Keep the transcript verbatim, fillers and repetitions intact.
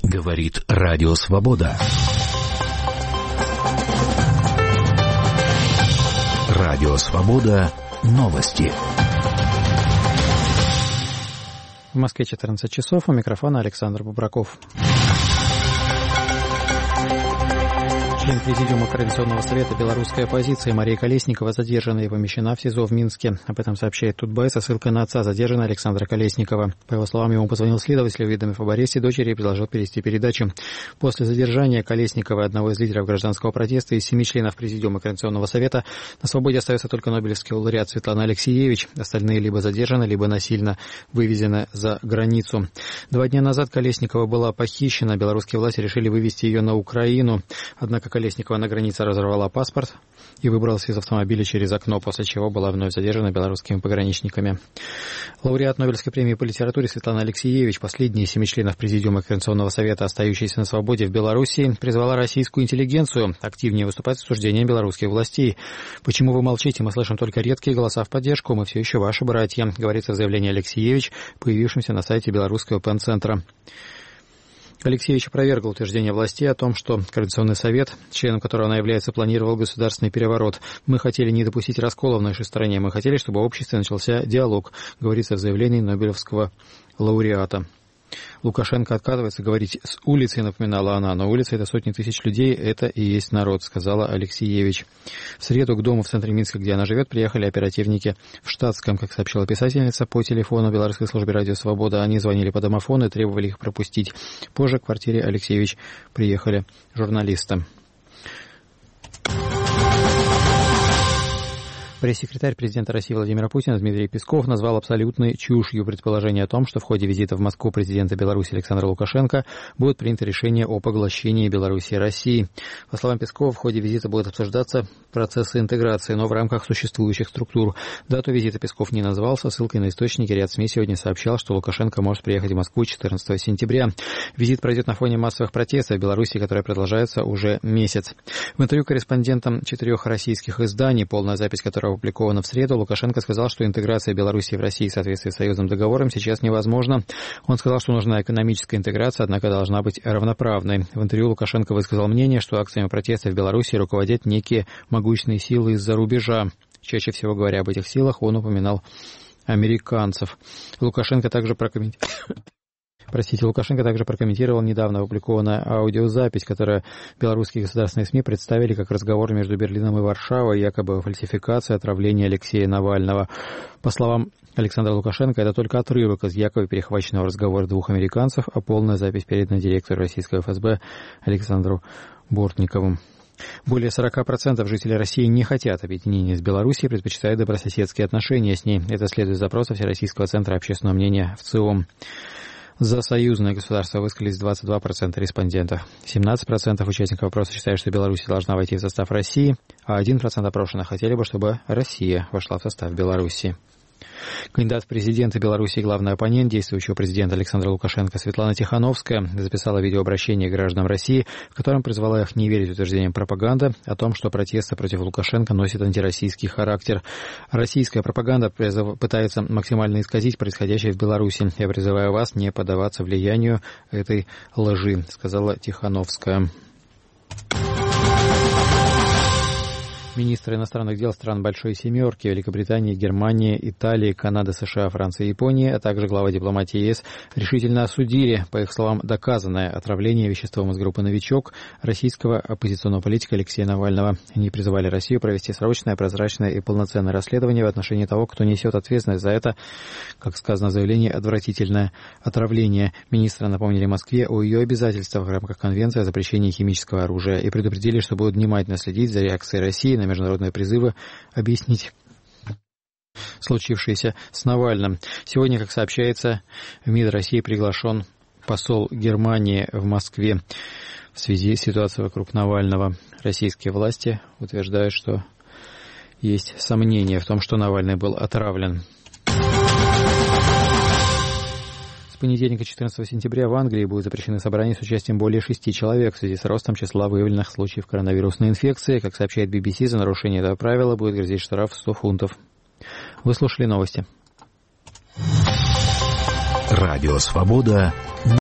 Говорит Радио Свобода. Радио Свобода. Новости. В Москве четырнадцать часов. У микрофона Александр Бубраков. Член Президиума Координационного совета белорусской оппозиции Мария Колесникова задержана и помещена в СИЗО в Минске. Об этом сообщает Тутбай со ссылкой на отца задержанного Александра Колесникова. По его словам, ему позвонил следователь, уведомив об аресте дочери, и предложил перевести передачу. После задержания Колесникова, одного из лидеров гражданского протеста, из семи членов Президиума Координационного совета, на свободе остается только нобелевский лауреат Светлана Алексиевич. Остальные либо задержаны, либо насильно вывезены за границу. Два дня назад Колесникова была похищена. Белорусские власти решили вывезти ее на Украину. Однако Колесникова на границе разорвала паспорт и выбралась из автомобиля через окно, после чего была вновь задержана белорусскими пограничниками. Лауреат Нобелевской премии по литературе Светлана Алексиевич, последняя из семи членов Президиума Координационного совета, остающаяся на свободе в Беларуси, призвала российскую интеллигенцию активнее выступать с осуждением белорусских властей. «Почему вы молчите? Мы слышим только редкие голоса в поддержку. Мы все еще ваши братья», говорится в заявлении Алексиевич, появившемся на сайте Белорусского пен-центра. Алексеевич опровергл утверждение властей о том, что Координационный совет, членом которого она является, планировал государственный переворот. «Мы хотели не допустить раскола в нашей стране. Мы хотели, чтобы в обществе начался диалог», говорится в заявлении Нобелевского лауреата. Лукашенко отказывается говорить с улицы, напоминала она, но улица — это сотни тысяч людей, это и есть народ, сказала Алексиевич. В среду к дому в центре Минска, где она живет, приехали оперативники в штатском, как сообщила писательница по телефону Белорусской службе «Радио Свобода». Они звонили по домофону и требовали их пропустить. Позже к квартире Алексиевич приехали журналисты. Пресс-секретарь президента России Владимира Путина Дмитрий Песков назвал абсолютной чушью предположение о том, что в ходе визита в Москву президента Беларуси Александра Лукашенко будет принято решение о поглощении Беларуси России. По словам Пескова, в ходе визита будут обсуждаться процессы интеграции, но в рамках существующих структур. Дату визита Песков не назвал, со ссылкой на источники ряд СМИ сегодня сообщал, что Лукашенко может приехать в Москву четырнадцатого сентября. Визит пройдет на фоне массовых протестов в Беларуси, которые продолжаются уже месяц. В интервью корреспондентам четырех российских изданий, полная запись которого опубликована в среду, Лукашенко сказал, что интеграция Беларуси в России в соответствии с союзным договором сейчас невозможна. Он сказал, что нужна экономическая интеграция, однако должна быть равноправной. В интервью Лукашенко высказал мнение, что акциями протеста в Беларуси руководят некие могучные силы из-за рубежа. Чаще всего говоря об этих силах, он упоминал американцев. Лукашенко также прокомментировал... Простите, Лукашенко также прокомментировал недавно опубликованную аудиозапись, которую белорусские государственные СМИ представили как разговор между Берлином и Варшавой, якобы о фальсификации отравления Алексея Навального. По словам Александра Лукашенко, это только отрывок из якобы перехваченного разговора двух американцев, а полная запись передана директору российского эф эс бэ Александру Бортникову. Более сорок процентов жителей России не хотят объединения с Белоруссией, предпочитают добрососедские отношения с ней. Это следует из запроса Всероссийского центра общественного мнения в ЦИОМ. За союзное государство высказались двадцать два процента респондентов. семнадцать процентов участников опроса считают, что Беларусь должна войти в состав России, а один процент опрошенных хотели бы, чтобы Россия вошла в состав Беларуси. Кандидат в президенты Беларуси и главный оппонент действующего президента Александра Лукашенко Светлана Тихановская записала видеообращение к гражданам России, в котором призвала их не верить утверждениям пропаганды о том, что протесты против Лукашенко носят антироссийский характер. Российская пропаганда пытается максимально исказить происходящее в Беларуси. «Я призываю вас не поддаваться влиянию этой лжи», сказала Тихановская. Министры иностранных дел стран Большой Семерки, Великобритании, Германии, Италии, Канады, США, Франции и Японии, а также глава дипломатии ЕС решительно осудили, по их словам, доказанное отравление веществом из группы «Новичок» российского оппозиционного политика Алексея Навального. Они призывали Россию провести срочное, прозрачное и полноценное расследование в отношении того, кто несет ответственность за это, как сказано в заявлении, отвратительное отравление. Министры напомнили Москве о ее обязательствах в рамках Конвенции о запрещении химического оружия и предупредили, что будут внимательно следить за реакцией России на международные призывы объяснить случившееся с Навальным. Сегодня, как сообщается, в МИД России приглашен посол Германии в Москве в связи с ситуацией вокруг Навального. Российские власти утверждают, что есть сомнения в том, что Навальный был отравлен. С понедельника четырнадцатого сентября в Англии будут запрещены собрания с участием более шести человек в связи с ростом числа выявленных случаев коронавирусной инфекции. Как сообщает би би си, за нарушение этого правила будет грозить штраф в сто фунтов. Вы слушали новости. Радио «Свобода».